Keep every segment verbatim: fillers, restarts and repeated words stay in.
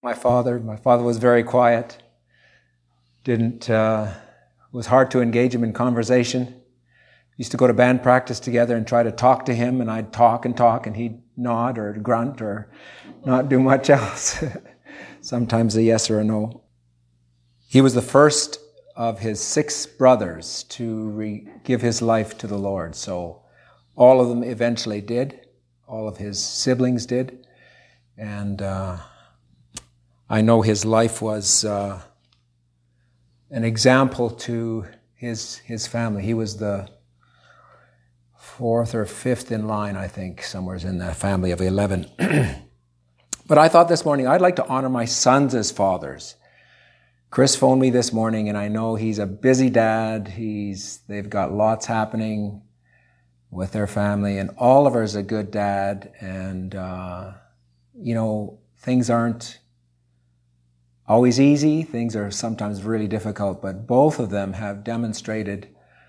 My father, my father was very quiet. Didn't, uh, it was hard to engage him in conversation. Used to go to band practice together and try to talk to him, and I'd talk and talk, and he'd nod or grunt or not do much else. Sometimes a yes or a no. He was the first of his six brothers to re- give his life to the Lord. So all of them eventually did. All of his siblings did. And uh, I know his life was uh, an example to his his family. He was the fourth or fifth in line, I think, somewhere in that family of eleven. But I thought this morning, I'd like to honor my sons as fathers. Chris phoned me this morning, and I know he's a busy dad. He's they've got lots happening with their family, and Oliver's a good dad, and uh, you know, things aren't always easy. Things are sometimes really difficult, but both of them have demonstrated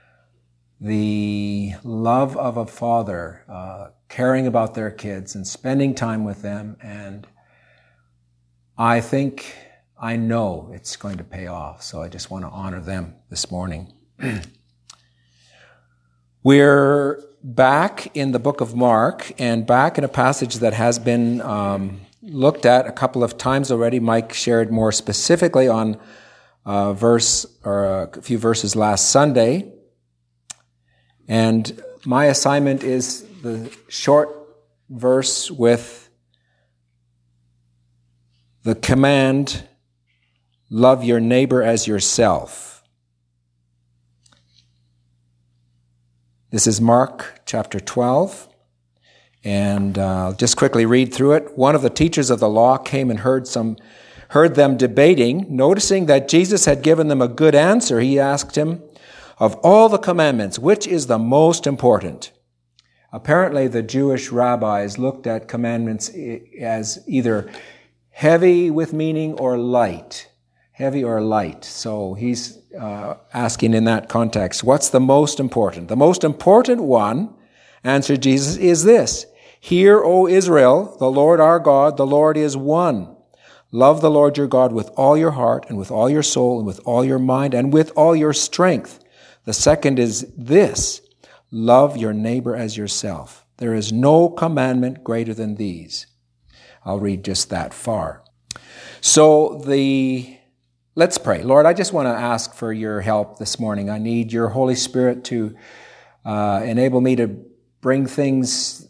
the love of a father, uh, caring about their kids and spending time with them. And I think, I know it's going to pay off. So I just want to honor them this morning. We're back in the book of Mark, and back in a passage that has been um, looked at a couple of times already. Mike shared more specifically on a verse or a few verses last Sunday. And my assignment is the short verse with the command, love your neighbor as yourself. This is Mark chapter twelve. And uh, just quickly read through it. One of the teachers of the law came and heard some, heard them debating. Noticing that Jesus had given them a good answer, he asked him, "Of all the commandments, which is the most important?" Apparently, the Jewish rabbis looked at commandments as either heavy with meaning or light. Heavy or light. So he's uh, asking in that context, what's the most important? The most important one, answered Jesus, is this: "Hear, O Israel, the Lord our God, the Lord is one. Love the Lord your God with all your heart and with all your soul and with all your mind and with all your strength. The second is this: love your neighbor as yourself. There is no commandment greater than these." I'll read just that far. So the, let's pray. Lord, I just want to ask for your help this morning. I need your Holy Spirit to uh, enable me to bring things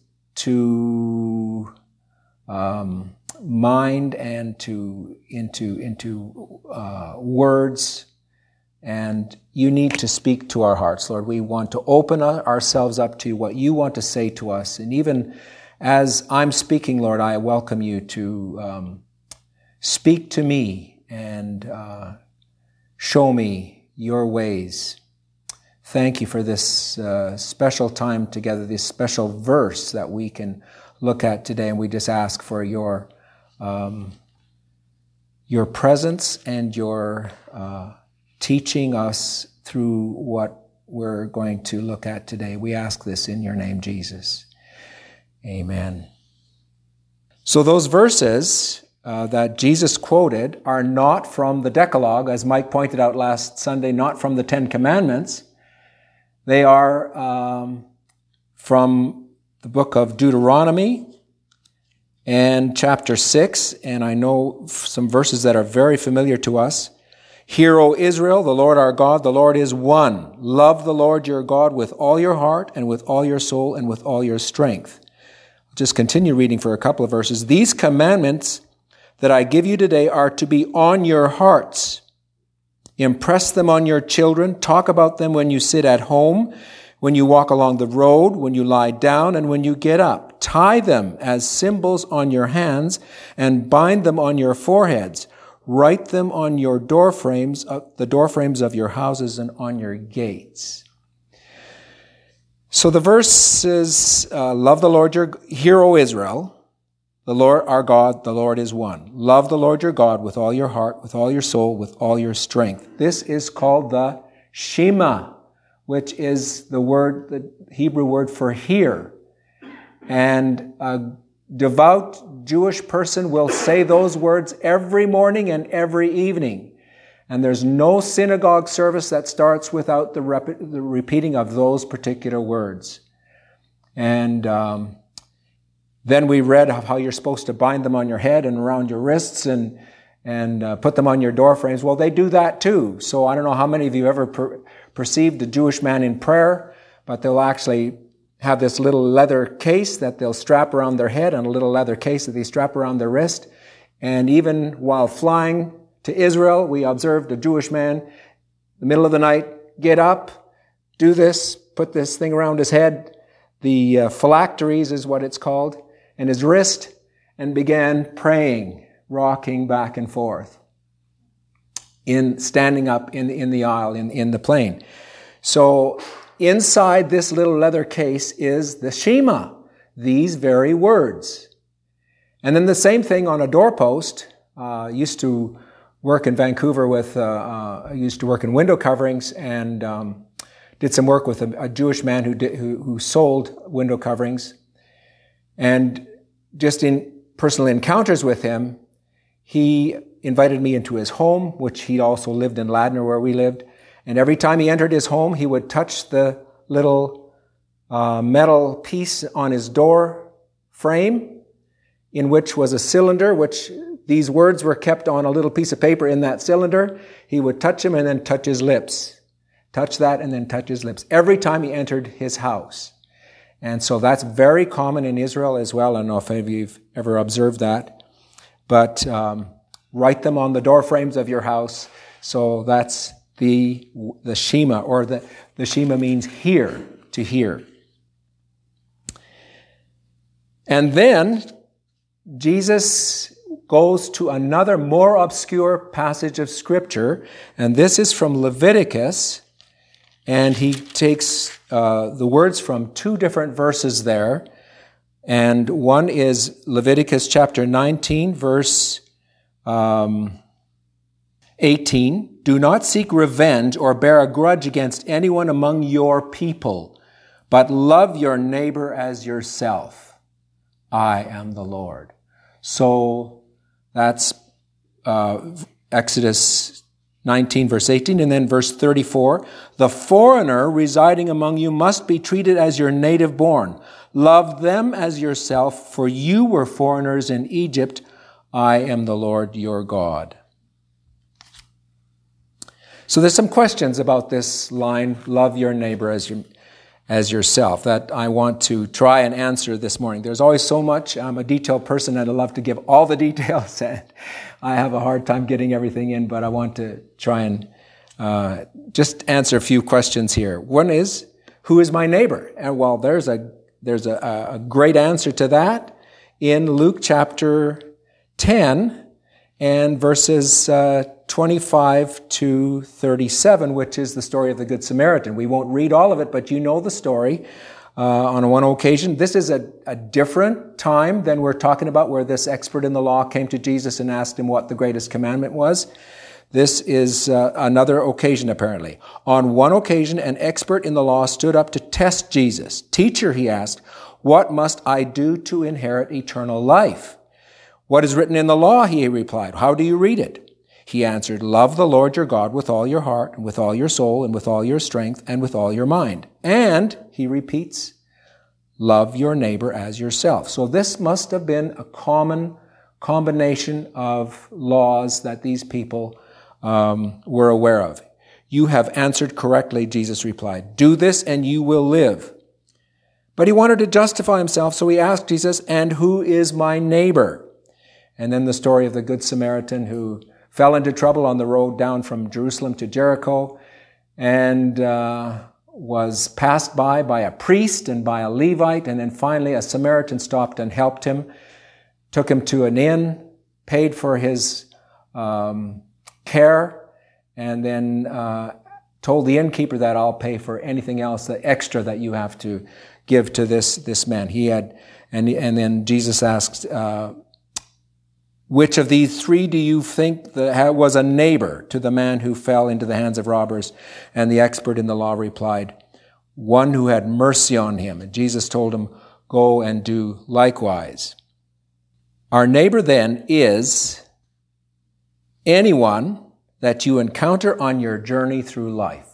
to um, mind and to into into uh, words. And you need to speak to our hearts, Lord. We want to open ourselves up to what you want to say to us. And even as I'm speaking, Lord, I welcome you to um, speak to me and uh, show me your ways. Thank you for this uh, special time together, this special verse that we can look at today. And we just ask for your um, your presence and your uh, teaching us through what we're going to look at today. We ask this in your name, Jesus. Amen. So those verses uh, that Jesus quoted are not from the Decalogue, as Mike pointed out last Sunday, not from the Ten Commandments. They are um, from the book of Deuteronomy and chapter six, and I know some verses that are very familiar to us. "Hear, O Israel, the Lord our God, the Lord is one. Love the Lord your God with all your heart and with all your soul and with all your strength." I'll just continue reading for a couple of verses. "These commandments that I give you today are to be on your hearts. Impress them on your children. Talk about them when you sit at home, when you walk along the road, when you lie down, and when you get up. Tie them as symbols on your hands and bind them on your foreheads. Write them on your door frames, uh, the door frames of your houses and on your gates." So the verse is, uh, love the Lord your, hear, O Israel, the Lord our God, the Lord is one. Love the Lord your God with all your heart, with all your soul, with all your strength. This is called the Shema, which is the word, the Hebrew word for hear. And a devout Jewish person will say those words every morning and every evening. And there's no synagogue service that starts without the, rep- the repeating of those particular words. And um, then we read how you're supposed to bind them on your head and around your wrists and and uh, put them on your door frames. Well, they do that too. So I don't know how many of you ever per- perceived a Jewish man in prayer, but they'll actually have this little leather case that they'll strap around their head and a little leather case that they strap around their wrist. And even while flying to Israel, we observed a Jewish man in the middle of the night get up, do this, put this thing around his head, the uh, phylacteries is what it's called, and his wrist, and began praying, rocking back and forth, in standing up in, in the aisle, in, in the plane. So inside this little leather case is the Shema, these very words. And then the same thing on a doorpost. Uh, used to work in Vancouver with, uh, uh, I used to work in window coverings and um, did some work with a, a Jewish man who, did, who who sold window coverings. And just in personal encounters with him, he invited me into his home, which he also lived in Ladner where we lived. And every time he entered his home, he would touch the little uh, metal piece on his door frame, in which was a cylinder, which these words were kept on a little piece of paper in that cylinder. He would touch him and then touch his lips. Touch that and then touch his lips. Every time he entered his house. And so that's very common in Israel as well. I don't know if any of you have ever observed that. But um, write them on the door frames of your house. So that's the the Shema, or the, the Shema means hear, to hear. And then Jesus goes to another more obscure passage of Scripture, and this is from Leviticus, and he takes uh, the words from two different verses there. And one is Leviticus chapter nineteen, verse um, eighteen. Do not seek revenge or bear a grudge against anyone among your people, but love your neighbor as yourself. I am the Lord. So that's uh, Exodus nineteen, verse eighteen. And then verse thirty-four. The foreigner residing among you must be treated as your native born. Love them as yourself, for you were foreigners in Egypt. I am the Lord your God. So there's some questions about this line, love your neighbor as your, as yourself, that I want to try and answer this morning. There's always so much. I'm a detailed person and I love to give all the details, and I have a hard time getting everything in, but I want to try and uh, just answer a few questions here. One is, who is my neighbor? And well, there's a There's a, a great answer to that in Luke chapter ten and verses uh, twenty-five to thirty-seven, which is the story of the Good Samaritan. We won't read all of it, but you know the story. Uh, on one occasion, this is a, a different time than we're talking about, where this expert in the law came to Jesus and asked him what the greatest commandment was. This is uh, another occasion, apparently. On one occasion, an expert in the law stood up to test Jesus. Teacher, he asked, what must I do to inherit eternal life? What is written in the law? He replied. How do you read it? He answered, love the Lord your God with all your heart, and with all your soul, and with all your strength, and with all your mind. And, he repeats, love your neighbor as yourself. So this must have been a common combination of laws that these people Um, were aware of. You have answered correctly, Jesus replied. Do this and you will live. But he wanted to justify himself, so he asked Jesus, and who is my neighbor? And then the story of the Good Samaritan who fell into trouble on the road down from Jerusalem to Jericho and uh, was passed by by a priest and by a Levite, and then finally a Samaritan stopped and helped him, took him to an inn, paid for his um care, and then uh, told the innkeeper that I'll pay for anything else, the extra that you have to give to this this man. He had, and and then Jesus asked, uh, which of these three do you think that was a neighbor to the man who fell into the hands of robbers? And the expert in the law replied, one who had mercy on him. And Jesus told him, go and do likewise. Our neighbor then is anyone that you encounter on your journey through life.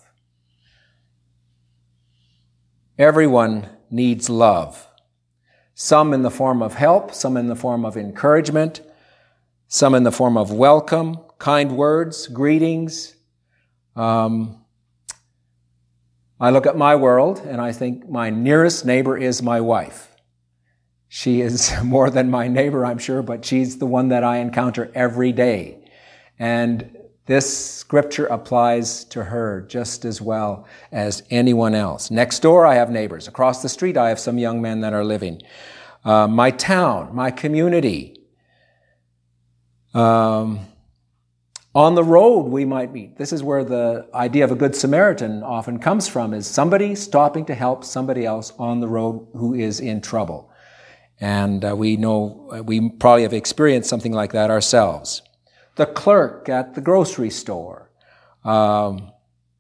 Everyone needs love. Some in the form of help, some in the form of encouragement, some in the form of welcome, kind words, greetings. Um, I look at my world and I think my nearest neighbor is my wife. She is more than my neighbor, I'm sure, but she's the one that I encounter every day. And this scripture applies to her just as well as anyone else. Next door, I have neighbors. Across the street, I have some young men that are living. Uh, my town, my community. Um, on the road, we might meet. This is where the idea of a good Samaritan often comes from, is somebody stopping to help somebody else on the road who is in trouble. And uh, we know, we probably have experienced something like that ourselves. The clerk at the grocery store. Um,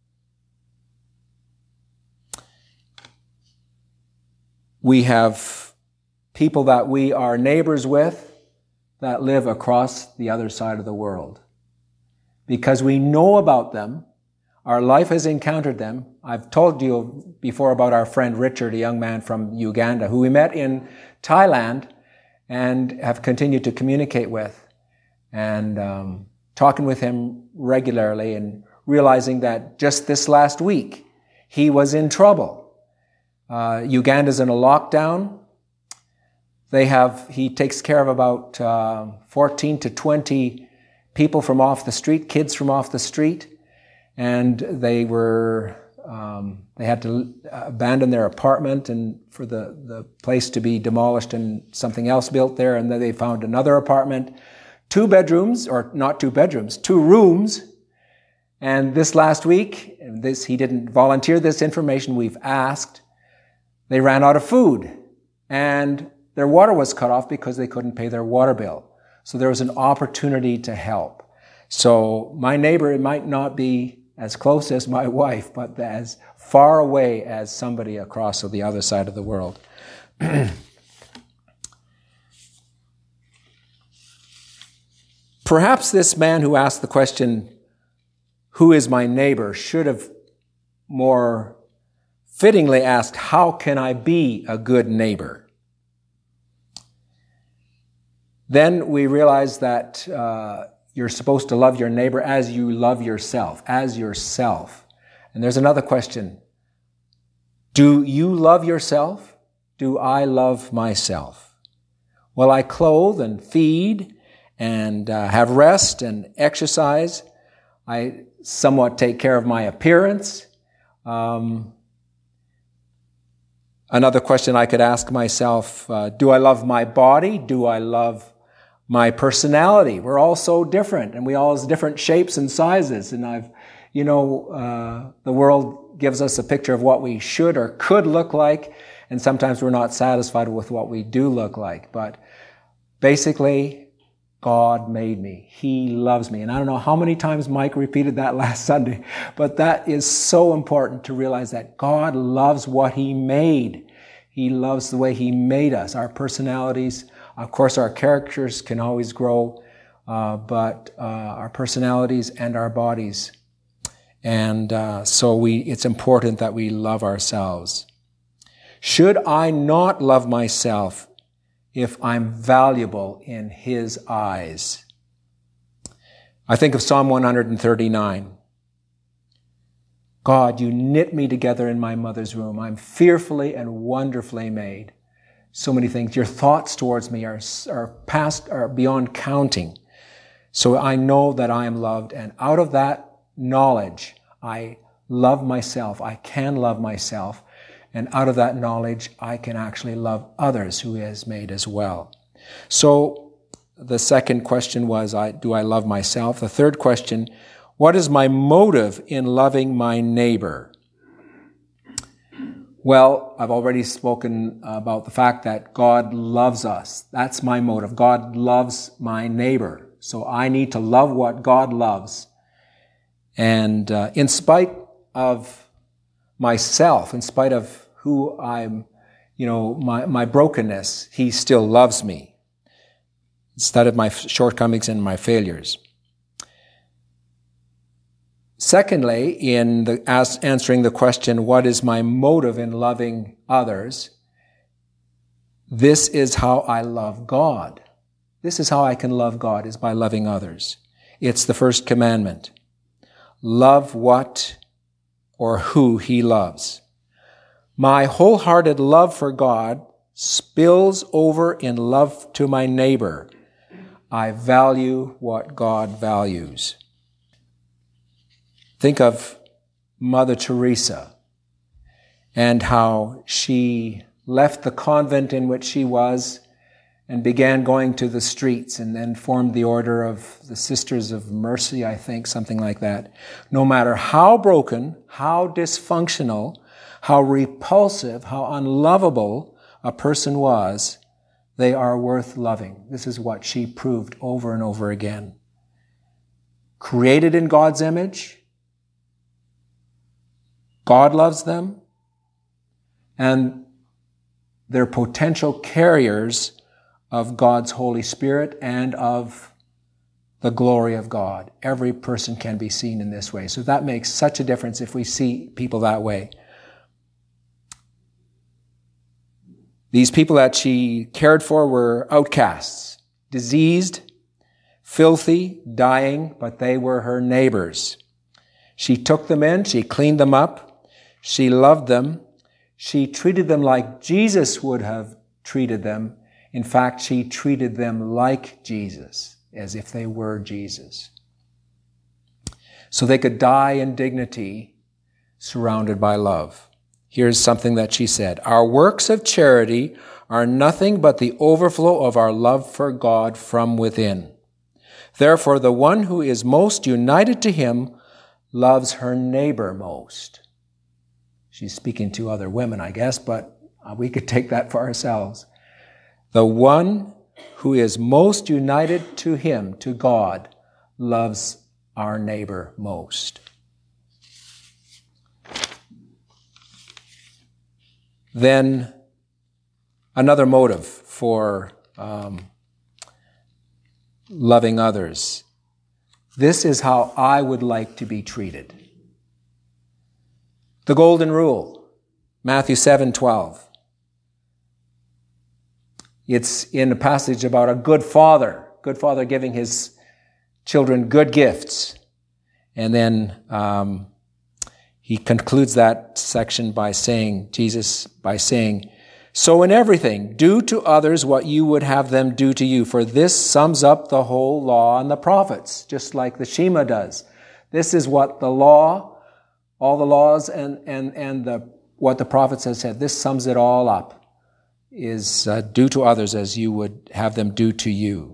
we have people that we are neighbors with that live across the other side of the world. Because we know about them, our life has encountered them. I've told you before about our friend Richard, a young man from Uganda, who we met in Thailand and have continued to communicate with. And um, talking with him regularly and realizing that just this last week, he was in trouble. Uh, Uganda's in a lockdown. They have, he takes care of about uh, fourteen to twenty people from off the street, kids from off the street. And they were, um, they had to abandon their apartment and for the, the place to be demolished and something else built there. And then they found another apartment. Two bedrooms, or not two bedrooms, two rooms. And this last week, this he didn't volunteer this information, we've asked, they ran out of food. And their water was cut off because they couldn't pay their water bill. So there was an opportunity to help. So my neighbor, it might not be as close as my wife, but as far away as somebody across the other side of the world. Perhaps this man who asked the question, who is my neighbor, should have more fittingly asked, how can I be a good neighbor? Then we realize that uh, you're supposed to love your neighbor as you love yourself, as yourself. And there's another question. Do you love yourself? Do I love myself? Well, I clothe and feed and uh, have rest and exercise. I somewhat take care of my appearance. Um, another question I could ask myself, uh, do I love my body? Do I love my personality? We're all so different, and we all have different shapes and sizes. And I've, you know, uh, the world gives us a picture of what we should or could look like, and sometimes we're not satisfied with what we do look like. But basically, God made me. He loves me. And I don't know how many times Mike repeated that last Sunday, but that is so important to realize that God loves what He made. He loves the way He made us. Our personalities, of course, our characters can always grow, uh, but uh, our personalities and our bodies. And uh, so we, it's important that we love ourselves. Should I not love myself if I'm valuable in His eyes? I think of Psalm one thirty-nine. God, you knit me together in my mother's womb. I'm fearfully and wonderfully made. So many things. Your thoughts towards me are, are past, are beyond counting. So I know that I am loved, and out of that knowledge, I love myself. I can love myself. And out of that knowledge, I can actually love others who He has made as well. So the second question was, I, do I love myself? The third question, what is my motive in loving my neighbor? Well, I've already spoken about the fact that God loves us. That's my motive. God loves my neighbor. So I need to love what God loves. And uh, in spite of myself, in spite of who I'm, you know, my, my brokenness, He still loves me. instead of my shortcomings and my failures. Secondly, in the, as, answering the question, what is my motive in loving others? This is how I love God. This is how I can love God, is by loving others. It's the first commandment. Love what or who he loves. My wholehearted love for God spills over in love to my neighbor. I value what God values. Think of Mother Teresa and how she left the convent in which she was and began going to the streets and then formed the order of the Sisters of Mercy, I think, something like that. No matter how broken, how dysfunctional, how repulsive, how unlovable a person was, they are worth loving. This is what she proved over and over again. Created in God's image, God loves them, and they're potential carriers of God's Holy Spirit and of the glory of God. Every person can be seen in this way. So that makes such a difference if we see people that way. These people that she cared for were outcasts, diseased, filthy, dying, but they were her neighbors. She took them in, she cleaned them up, she loved them, she treated them like Jesus would have treated them. In fact, she treated them like Jesus, as if they were Jesus. So they could die in dignity, surrounded by love. Here's something that she said. Our works of charity are nothing but the overflow of our love for God from within. Therefore, the one who is most united to him loves her neighbor most. She's speaking to other women, I guess, but we could take that for ourselves. The one who is most united to him, to God, loves our neighbor most. Then another motive for um, loving others. This is how I would like to be treated. The golden rule, Matthew seven twelve. It's in a passage about a good father, good father giving his children good gifts. And then um, he concludes that section by saying, Jesus, by saying, so in everything, do to others what you would have them do to you, for this sums up the whole law and the prophets, just like the Shema does. This is what the law, all the laws and, and, and the, what the prophets have said, this sums it all up. Is uh, do to others as you would have them do to you.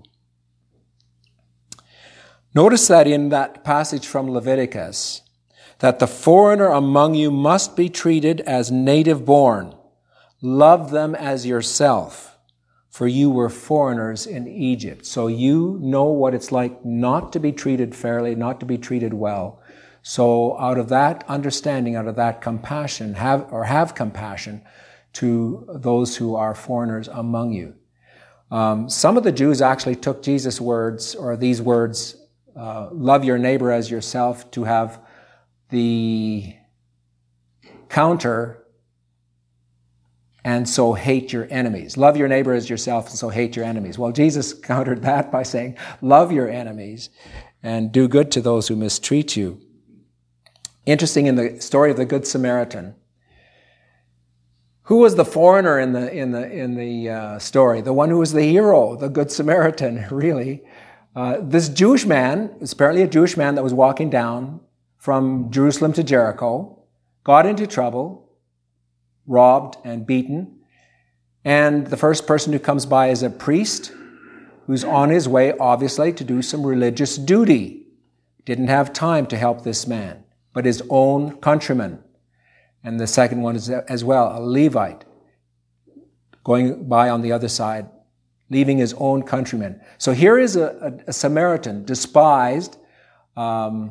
Notice that in that passage from Leviticus, that the foreigner among you must be treated as native born. Love them as yourself, for you were foreigners in Egypt. So you know what it's like not to be treated fairly, not to be treated well. So out of that understanding, out of that compassion, have or have compassion to those who are foreigners among you. Um, some of the Jews actually took Jesus' words, or these words, uh, love your neighbor as yourself, to have the counter, and so hate your enemies. Love your neighbor as yourself, and so hate your enemies. Well, Jesus countered that by saying, love your enemies and do good to those who mistreat you. Interesting, in the story of the Good Samaritan, who was the foreigner in the in the in the uh, story? The one who was the hero, the Good Samaritan, really. Uh, this Jewish man, was apparently a Jewish man that was walking down from Jerusalem to Jericho, got into trouble, robbed and beaten, and the first person who comes by is a priest who's on his way, obviously, to do some religious duty. Didn't have time to help this man, but his own countryman. And the second one is as well, a Levite, going by on the other side, leaving his own countrymen. So here is a, a, a Samaritan, despised. Um,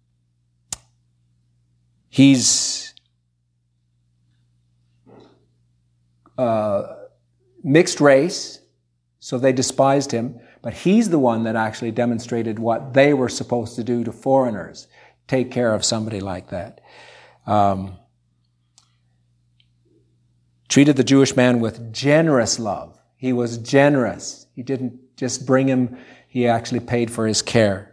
he's uh, mixed race, so they despised him. but he's the one that actually demonstrated what they were supposed to do to foreigners, take care of somebody like that. Um, treated the Jewish man with generous love. He was generous. He didn't just bring him, he actually paid for his care.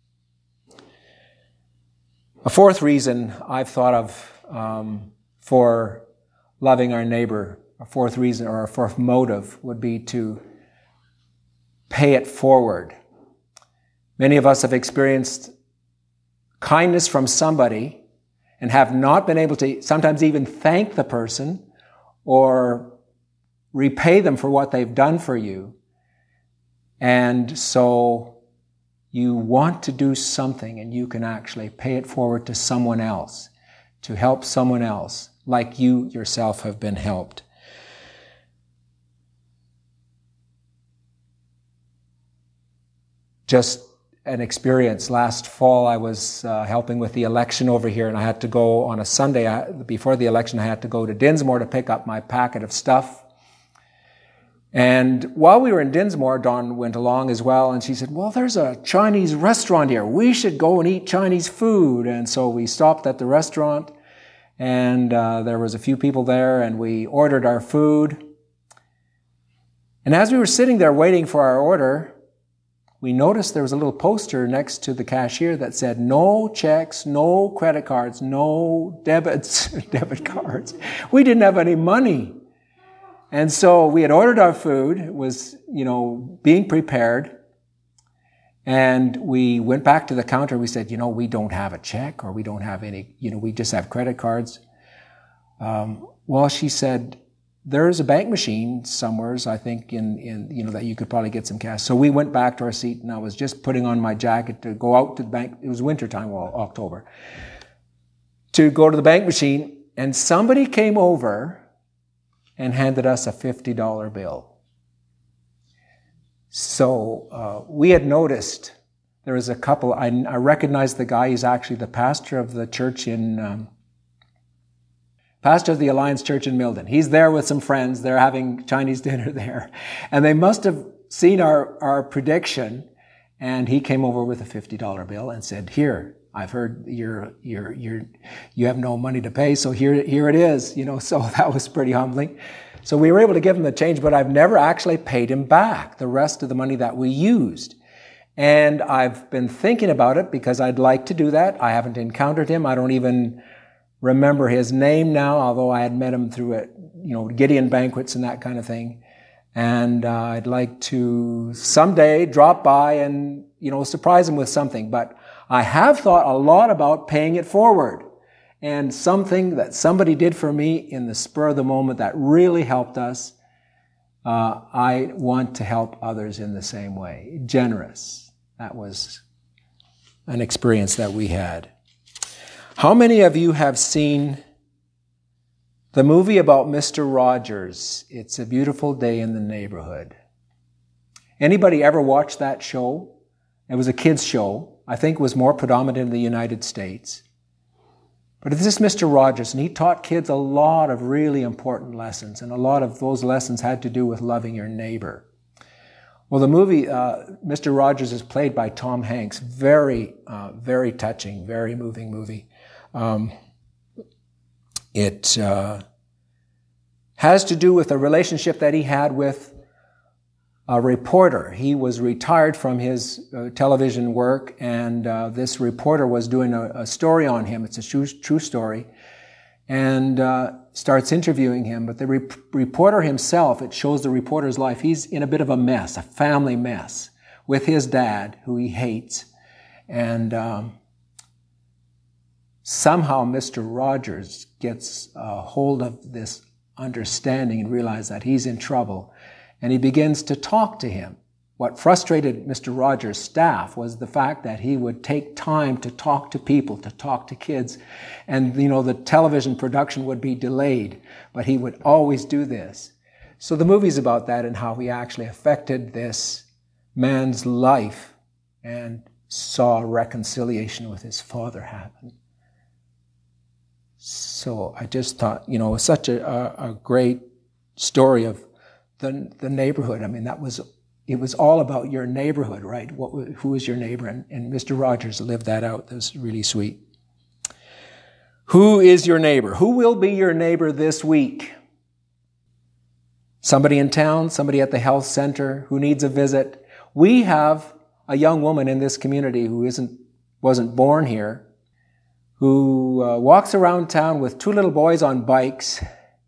A fourth reason I've thought of um, for loving our neighbor, a fourth reason or a fourth motive would be to pay it forward. Many of us have experienced kindness from somebody and have not been able to sometimes even thank the person or repay them for what they've done for you. And so you want to do something and you can actually pay it forward to someone else, to help someone else, like you yourself have been helped. Just an experience. Last fall I was uh, helping with the election over here, and I had to go on a Sunday I, before the election. I had to go to Dinsmore to pick up my packet of stuff. And while we were in Dinsmore, Dawn went along as well, and she said, well, there's a Chinese restaurant here. We should go and eat Chinese food. And so we stopped at the restaurant, and uh, there was a few people there, and we ordered our food. And as we were sitting there waiting for our order, we noticed there was a little poster next to the cashier that said, no checks, no credit cards, no debits, debit cards. We didn't have any money. And so we had ordered our food. It was, you know, being prepared. And we went back to the counter. We said, you know, we don't have a check, or we don't have any, you know, we just have credit cards. Um, well, she said, there's a bank machine somewhere, I think, in, in, you know, that you could probably get some cash. So we went back to our seat, and I was just putting on my jacket to go out to the bank. It was wintertime, well, October, to go to the bank machine. And somebody came over and handed us a fifty dollar bill. So uh, we had noticed there was a couple, I, I recognized the guy. He's actually the pastor of the church in, um, pastor of the Alliance Church in Milden. He's there with some friends. They're having Chinese dinner there. And they must have seen our, our prediction. And he came over with a fifty dollar bill and said, here, I've heard you're, you're, you're, you have no money to pay, so here, here it is, you know, so that was pretty humbling. So we were able to give him the change, but I've never actually paid him back the rest of the money that we used. And I've been thinking about it because I'd like to do that. I haven't encountered him. I don't even remember his name now, although I had met him through it, you know, Gideon banquets and that kind of thing. And uh, I'd like to someday drop by and, you know, surprise him with something. But I have thought a lot about paying it forward. And something that somebody did for me in the spur of the moment that really helped us, uh, I want to help others in the same way. Generous. That was an experience that we had. How many of you have seen the movie about Mister Rogers, It's a Beautiful Day in the Neighborhood? Anybody ever watched that show? It was a kids' show. I think it was more predominant in the United States. But it's this Mister Rogers, and he taught kids a lot of really important lessons, and a lot of those lessons had to do with loving your neighbor. Well, the movie, uh, Mister Rogers, is played by Tom Hanks. Very, uh, very touching, very moving movie. Um, it uh, has to do with a relationship that he had with a reporter. He was retired from his uh, television work, and uh, this reporter was doing a, a story on him. It's a true, true story, and uh, starts interviewing him. But the re- reporter himself, it shows the reporter's life. He's in a bit of a mess, a family mess, with his dad, who he hates. And um, somehow Mister Rogers gets a hold of this understanding and realizes that he's in trouble. And he begins to talk to him. What frustrated Mister Rogers' staff was the fact that he would take time to talk to people, to talk to kids. And, you know, the television production would be delayed, but he would always do this. So the movie's about that and how he actually affected this man's life and saw reconciliation with his father happen. So I just thought, you know, it was such a, a, a great story of The, the neighborhood. I mean, that was it was all about your neighborhood, right? What, who is your neighbor? And, and Mister Rogers lived that out. That was really sweet. Who is your neighbor? Who will be your neighbor this week? Somebody in town, somebody at the health center who needs a visit. We have a young woman in this community who isn't, wasn't born here, who uh, walks around town with two little boys on bikes,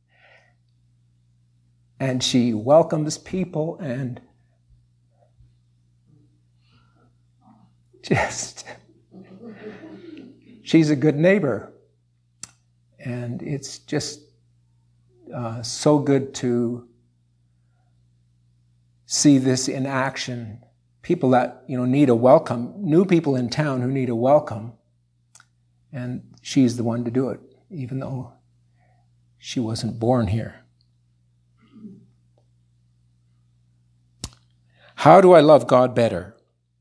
and she welcomes people and just, she's a good neighbor. And it's just uh, so good to see this in action. People that, you know, need a welcome, new people in town who need a welcome. And she's the one to do it, even though she wasn't born here. How do I love God better?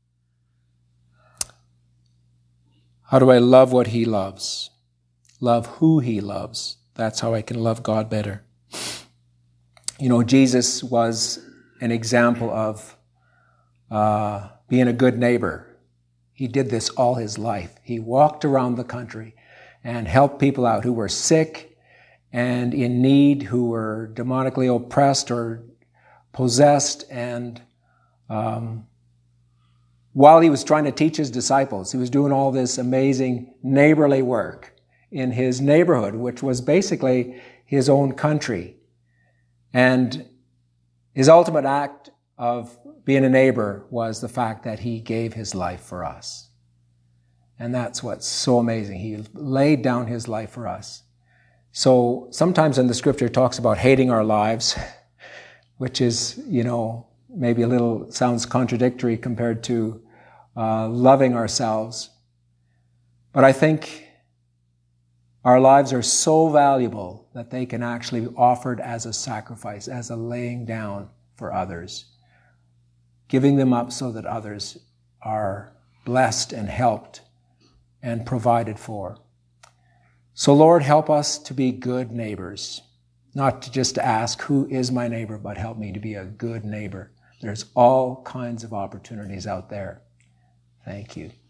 How do I love what He loves? Love who He loves. That's how I can love God better. You know, Jesus was an example of uh, being a good neighbor. He did this all His life. He walked around the country and helped people out who were sick and in need, who were demonically oppressed or possessed. And um, while He was trying to teach His disciples, He was doing all this amazing neighborly work in His neighborhood, which was basically His own country. And His ultimate act of being a neighbor was the fact that He gave His life for us. And that's what's so amazing. He laid down His life for us. So sometimes in the scripture it talks about hating our lives, which is, you know, maybe a little sounds contradictory compared to uh, loving ourselves. But I think our lives are so valuable that they can actually be offered as a sacrifice, as a laying down for others, giving them up so that others are blessed and helped and provided for. So Lord, help us to be good neighbors, not to just ask who is my neighbor, but help me to be a good neighbor. There's all kinds of opportunities out there. Thank you.